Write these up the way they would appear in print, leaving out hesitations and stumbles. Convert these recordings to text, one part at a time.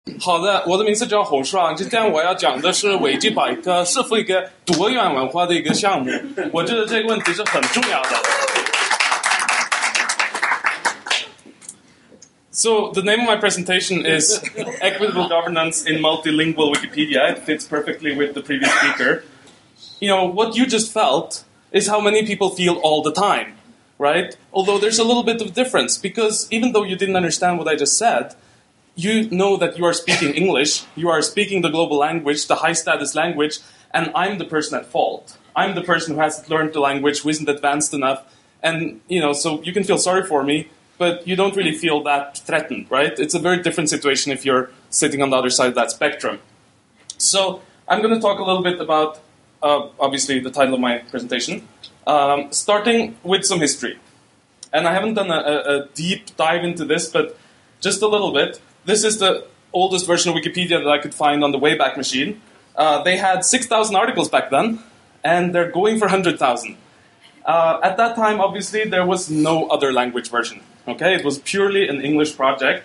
好的，我的名字叫侯爽，今天我要讲的是维基百科是否一个多元文化的一个项目，我觉得这个问题是很重要的。So the name of my presentation is Equitable Governance in Multilingual Wikipedia. It fits perfectly with the previous speaker. You know, what you just felt is how many people feel all the time, right? Although there's a little bit of difference, because even though you didn't understand what I just said, you know that you are speaking English, you are speaking the global language, the high-status language, and I'm the person at fault. I'm the person who hasn't learned the language, who isn't advanced enough, and, you know, so you can feel sorry for me, but you don't really feel that threatened, right? It's a very different situation if you're sitting on the other side of that spectrum. So I'm going to talk a little bit about, obviously, the title of my presentation, starting with some history. And I haven't done a deep dive into this, but just a little bit. This is the oldest version of Wikipedia that I could find on the Wayback Machine. They had 6,000 articles back then, and they're going for 100,000. At that time, obviously, there was no other language version. Okay, it was purely an English project.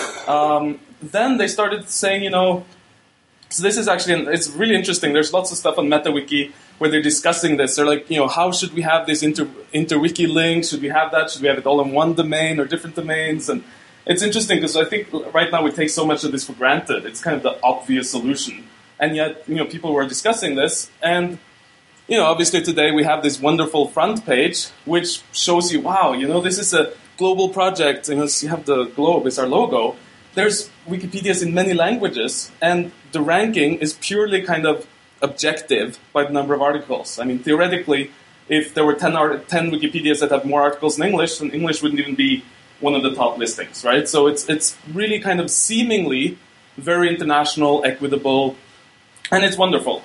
Then they started saying, you know, so this is actually, it's really interesting. There's lots of stuff on MetaWiki where they're discussing this. They're like, you know, how should we have this inter-wiki links? Should we have that? Should we have it all in one domain or different domains? And it's interesting because I think right now we take so much of this for granted. It's kind of the obvious solution. And yet, you know, people were discussing this. And, you know, obviously today we have this wonderful front page which shows you, wow, you know, this is a global project. And you have the globe, it's our logo. There's Wikipedias in many languages. And the ranking is purely kind of objective by the number of articles. I mean, theoretically, if there were 10 Wikipedias that have more articles in English, then English wouldn't even be one of the top listings, right? So it's really kind of seemingly very international, equitable, and it's wonderful.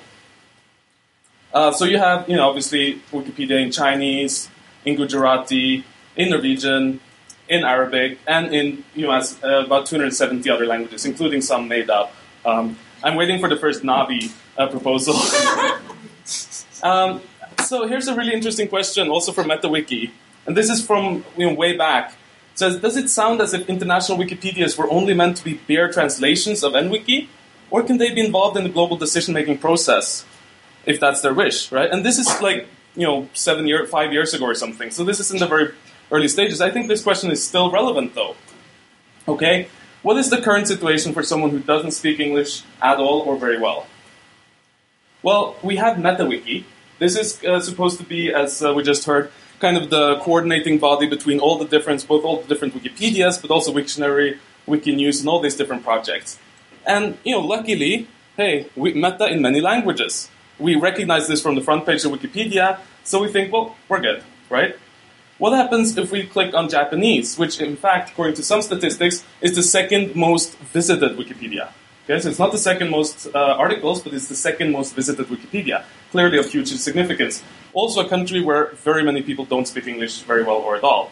So you have, you know, obviously Wikipedia in Chinese, in Gujarati, in Norwegian, in Arabic, and in, you know, about 270 other languages, including some made up. I'm waiting for the first Navi proposal. So here's a really interesting question, also from MetaWiki, and this is from, you know, way back. It says, does it sound as if international Wikipedias were only meant to be bare translations of NWiki? Or can they be involved in the global decision-making process, if that's their wish, right? And this is like, you know, 5 years ago or something. So this is in the very early stages. I think this question is still relevant, though. Okay? What is the current situation for someone who doesn't speak English at all or very well? Well, we have MetaWiki. This is supposed to be, as we just heard, kind of the coordinating body between all the different Wikipedias, but also Wiktionary, Wikinews, and all these different projects. And, you know, luckily, hey, Meta in many languages. We recognize this from the front page of Wikipedia, so we think, well, we're good, right? What happens if we click on Japanese, which, in fact, according to some statistics, is the second most visited Wikipedia? Okay, so it's not the second most articles, but it's the second most visited Wikipedia. Clearly of huge significance. Also a country where very many people don't speak English very well or at all.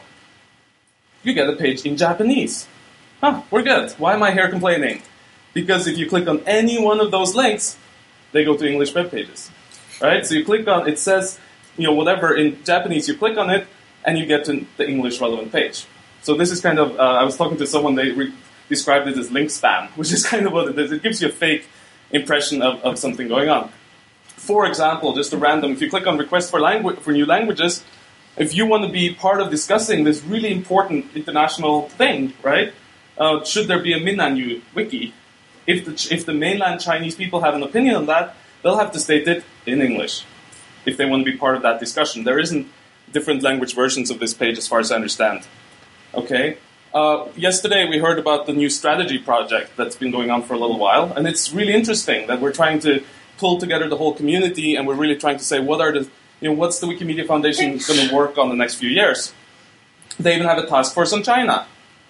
You get a page in Japanese. We're good. Why am I here complaining? Because if you click on any one of those links, they go to English web pages. Right? So you click on, it says, you know, whatever in Japanese, you click on it, and you get to the English relevant page. So this is kind of, I was talking to someone, they described it as link spam, which is kind of what it is. It gives you a fake impression of something going on. For example, just a random, if you click on request for new languages, if you want to be part of discussing this really important international thing, right? Should there be a Minnan wiki? If the mainland Chinese people have an opinion on that, they'll have to state it in English if they want to be part of that discussion. There isn't different language versions of this page as far as I understand. Okay? Yesterday we heard about the new strategy project that's been going on for a little while, and it's really interesting that we're trying to pull together the whole community, and we're really trying to say what's the Wikimedia Foundation going to work on the next few years. They even have a task force on China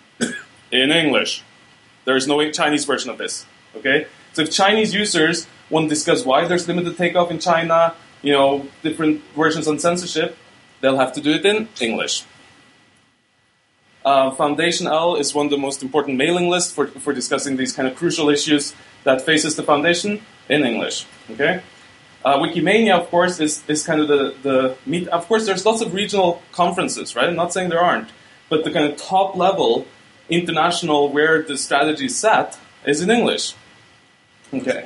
in English. There is no Chinese version of this. Okay, so if Chinese users want to discuss why there's limited takeoff in China, you know, different versions on censorship, they'll have to do it in English. Foundation L is one of the most important mailing lists for discussing these kind of crucial issues that faces the foundation in English. Okay, Wikimania, of course, is kind of the meet. Of course, there's lots of regional conferences, right? I'm not saying there aren't, but the kind of top level international where the strategy is set is in English. Okay.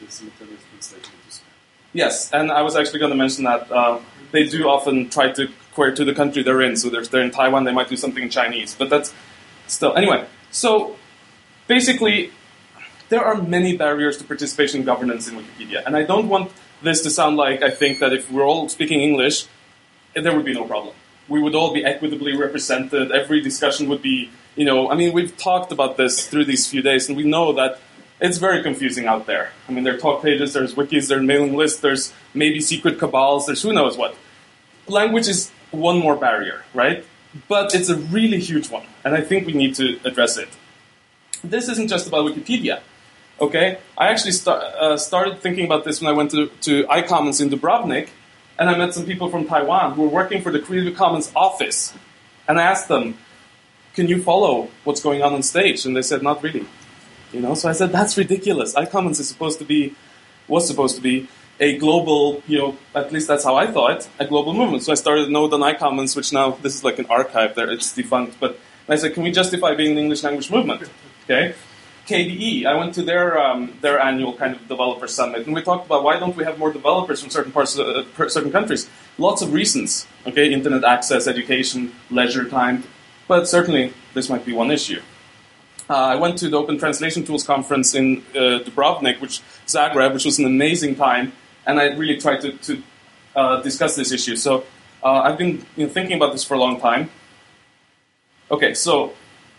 Yes, and I was actually going to mention that they do often try to query to the country they're in. So if they're in Taiwan, they might do something in Chinese. But that's still... Anyway, so basically, there are many barriers to participation in governance in Wikipedia. And I don't want this to sound like I think that if we're all speaking English, there would be no problem. We would all be equitably represented. Every discussion would be, we've talked about this through these few days, and we know that it's very confusing out there. I mean, there are talk pages, there's wikis, there's mailing lists, there's maybe secret cabals, there's who knows what. Language is one more barrier, right? But it's a really huge one, and I think we need to address it. This isn't just about Wikipedia, okay? I actually started thinking about this when I went to iCommons in Dubrovnik, and I met some people from Taiwan who were working for the Creative Commons office. And I asked them, can you follow what's going on stage? And they said, not really. So I said, that's ridiculous. iCommons was supposed to be a global, at least that's how I thought, a global movement. So I started a node on iCommons, which now, this is like an archive there, it's defunct. But I said, can we justify being an English language movement? Okay. KDE, I went to their annual kind of developer summit, and we talked about why don't we have more developers from certain parts of certain countries. Lots of reasons, okay, internet access, education, leisure time, but certainly this might be one issue. I went to the Open Translation Tools conference in Dubrovnik, Zagreb, which was an amazing time, and I really tried to discuss this issue. So I've been thinking about this for a long time. Okay, so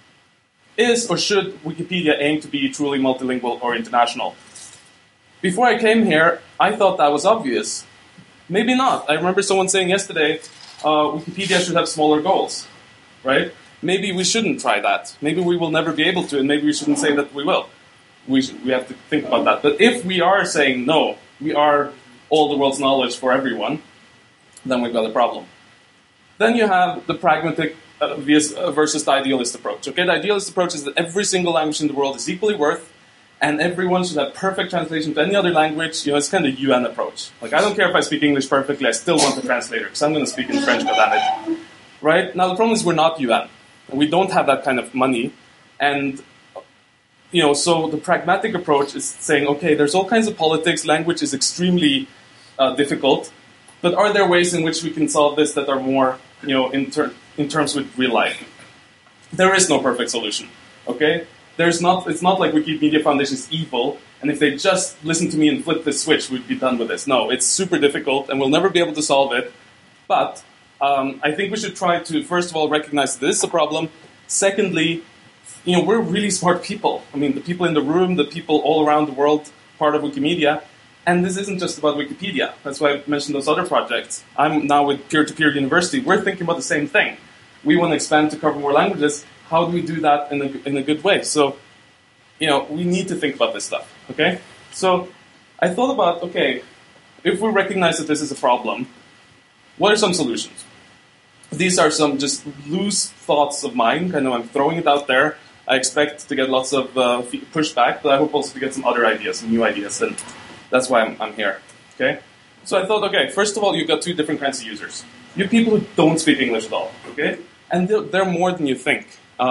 is or should Wikipedia aim to be truly multilingual or international? Before I came here, I thought that was obvious. Maybe not. I remember someone saying yesterday, Wikipedia should have smaller goals, right? Maybe we shouldn't try that. Maybe we will never be able to, and maybe we shouldn't say that we will. We have to think about that. But if we are saying, no, we are all the world's knowledge for everyone, then we've got a problem. Then you have the pragmatic versus the idealist approach. Okay, the idealist approach is that every single language in the world is equally worth, and everyone should have perfect translation to any other language. It's kind of UN approach. Like, I don't care if I speak English perfectly, I still want a translator, because I'm going to speak in French, goddammit. Right? Now, the problem is we're not UN. We don't have that kind of money, and so the pragmatic approach is saying, okay, there's all kinds of politics, language is extremely difficult, but are there ways in which we can solve this that are more, in terms with real life? There is no perfect solution, okay? It's not like Wikimedia Foundation is evil, and if they just listen to me and flip this switch, we'd be done with this. No, it's super difficult, and we'll never be able to solve it, but I think we should try to, first of all, recognize this is a problem. Secondly, we're really smart people. I mean, the people in the room, the people all around the world, part of Wikimedia. And this isn't just about Wikipedia. That's why I mentioned those other projects. I'm now with Peer-to-Peer University. We're thinking about the same thing. We want to expand to cover more languages. How do we do that in a good way? So, we need to think about this stuff, okay? So I thought about, okay, if we recognize that this is a problem, what are some solutions? These are some just loose thoughts of mine. I'm throwing it out there. I expect to get lots of pushback, but I hope also to get some other ideas, some new ideas, and that's why I'm here. Okay? So I thought, okay, first of all, you've got two different kinds of users. You have people who don't speak English at all, okay? And they're more than you think.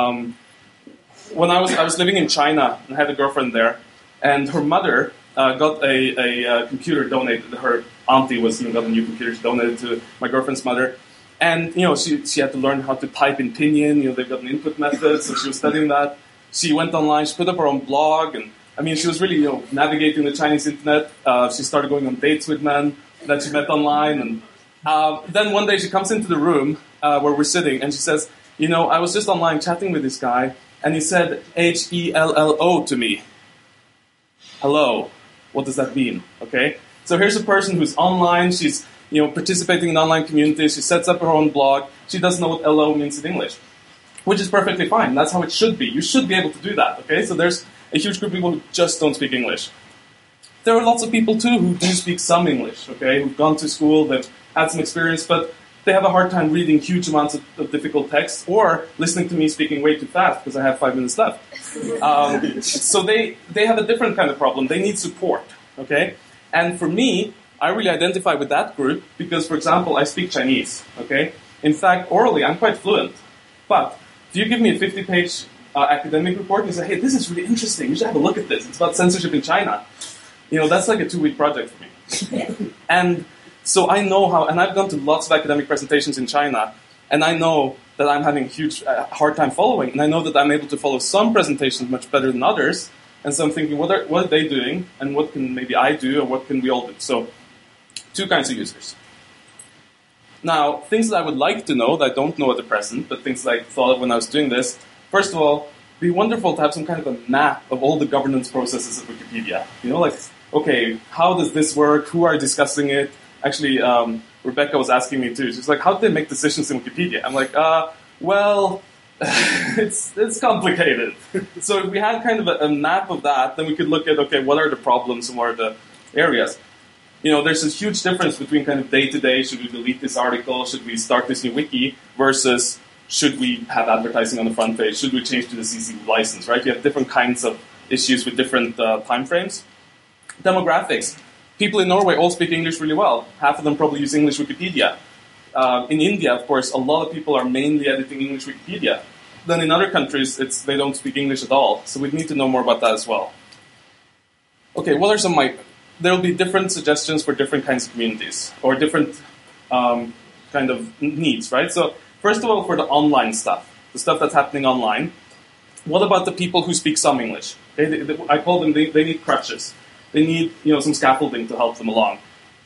When I was living in China and had a girlfriend there, and her mother got a computer donated. Her auntie got a new computer. She donated to my girlfriend's mother. And, she had to learn how to type in Pinyin. They've got an input method, so she was studying that. She went online. She put up her own blog. And, she was really, navigating the Chinese internet. She started going on dates with men that she met online. And then one day she comes into the room where we're sitting, and she says, I was just online chatting with this guy, and he said HELLO to me. Hello. What does that mean? Okay? So here's a person who's online. She's participating in online communities. She sets up her own blog. She doesn't know what hello means in English, which is perfectly fine. That's how it should be. You should be able to do that, okay? So there's a huge group of people who just don't speak English. There are lots of people, too, who do speak some English, okay? Who've gone to school, they've had some experience, but they have a hard time reading huge amounts of difficult text or listening to me speaking way too fast because I have 5 minutes left. So they have a different kind of problem. They need support, okay? And for me, I really identify with that group because, for example, I speak Chinese, okay? In fact, orally, I'm quite fluent. But if you give me a 50-page academic report and you say, hey, this is really interesting, you should have a look at this. It's about censorship in China. That's like a 2-week project for me. And so I know how, and I've gone to lots of academic presentations in China, and I know that I'm having a huge hard time following, and I know that I'm able to follow some presentations much better than others, and so I'm thinking, what are they doing, and what can maybe I do, or what can we all do? So, 2 kinds of users. Now, things that I would like to know that I don't know at the present, but things that I thought of when I was doing this, first of all, it'd be wonderful to have some kind of a map of all the governance processes of Wikipedia. Okay, how does this work? Who are discussing it? Actually, Rebecca was asking me too. She's like, how do they make decisions in Wikipedia? I'm like, well, it's complicated. So if we had kind of a map of that, then we could look at, okay, what are the problems and what are the areas? There's a huge difference between kind of day-to-day, should we delete this article, should we start this new wiki, versus should we have advertising on the front page, should we change to the CC license, right? You have different kinds of issues with different time frames. Demographics. People in Norway all speak English really well. Half of them probably use English Wikipedia. In India, of course, a lot of people are mainly editing English Wikipedia. Then in other countries, they don't speak English at all. So we need to know more about that as well. Okay, what are some there will be different suggestions for different kinds of communities, or different kind of needs, right? So first of all, for the online stuff, the stuff that's happening online, what about the people who speak some English? Okay, I call them, they need crutches. They need, some scaffolding to help them along.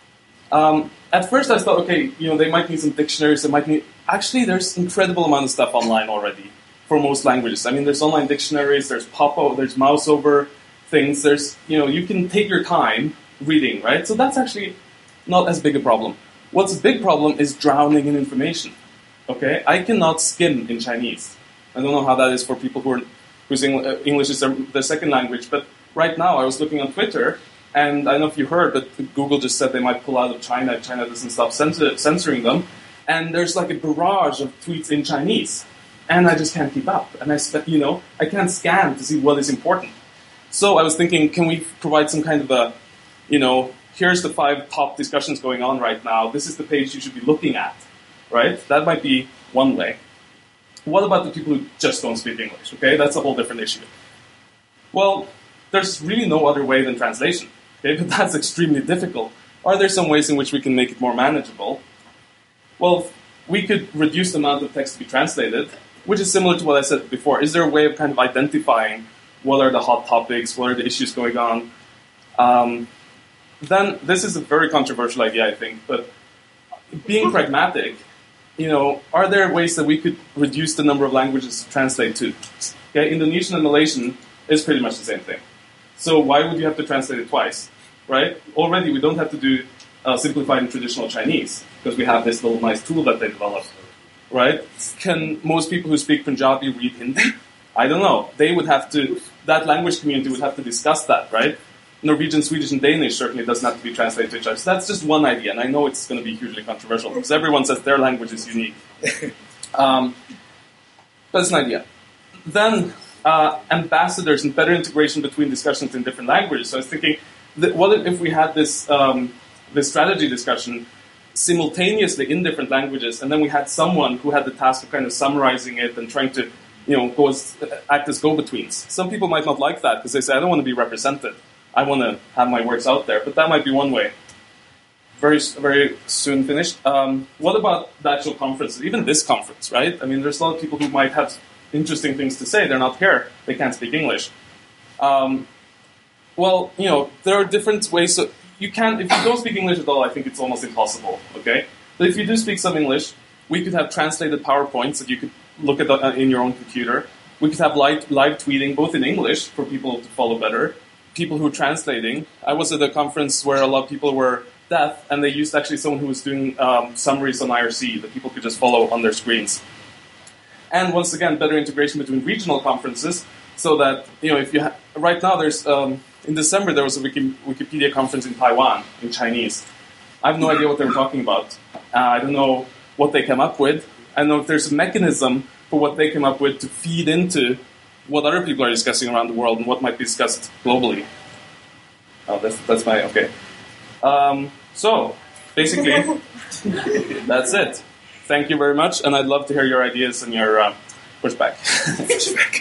At first I thought, okay, they might need some dictionaries, actually there's incredible amount of stuff online already for most languages. I mean, there's online dictionaries, there's there's mouse over things, there's, you can take your time reading, right? So that's actually not as big a problem. What's a big problem is drowning in information, okay? I cannot skim in Chinese. I don't know how that is for people whose English is their second language, but right now I was looking on Twitter, and I don't know if you heard, but Google just said they might pull out of China if China doesn't stop censoring them, and there's like a barrage of tweets in Chinese, and I just can't keep up, and I can't scan to see what is important. So I was thinking, can we provide some kind of a, here's the 5 top discussions going on right now, this is the page you should be looking at, right? That might be one way. What about the people who just don't speak English, okay? That's a whole different issue. Well, there's really no other way than translation, okay? But that's extremely difficult. Are there some ways in which we can make it more manageable? Well, we could reduce the amount of text to be translated, which is similar to what I said before. Is there a way of kind of identifying what are the hot topics, what are the issues going on? Then, this is a very controversial idea, I think, but being pragmatic, are there ways that we could reduce the number of languages to translate to? Okay, Indonesian and Malaysian is pretty much the same thing. So why would you have to translate it twice, right? Already we don't have to do simplified and traditional Chinese, because we have this little nice tool that they developed, right? Can most people who speak Punjabi read Hindi? I don't know. That language community would have to discuss that, right? Norwegian, Swedish, and Danish certainly doesn't have to be translated to each other. So that's just one idea, and I know it's going to be hugely controversial, because everyone says their language is unique. But it's an idea. Then, ambassadors and better integration between discussions in different languages. So I was thinking, what if we had this strategy discussion simultaneously in different languages, and then we had someone who had the task of kind of summarizing it and trying to, act as go-betweens. Some people might not like that, because they say, I don't want to be represented. I want to have my works out there, but that might be one way. Very, very soon finished. What about the actual conferences? Even this conference, right? I mean, there's a lot of people who might have interesting things to say. They're not here. They can't speak English. Well, there are different ways. So if you don't speak English at all, I think it's almost impossible, okay? But if you do speak some English, we could have translated PowerPoints that you could look at in your own computer. We could have live tweeting, both in English for people to follow better, people who are translating. I was at a conference where a lot of people were deaf, and they used actually someone who was doing summaries on IRC that people could just follow on their screens. And once again, better integration between regional conferences, so that, if you right now there's, in December there was a Wikipedia conference in Taiwan, in Chinese. I have no idea what they were talking about. I don't know what they came up with. I don't know if there's a mechanism for what they came up with to feed into what other people are discussing around the world and what might be discussed globally. Oh, that's my, okay. So, basically, that's it. Thank you very much, and I'd love to hear your ideas and your pushback.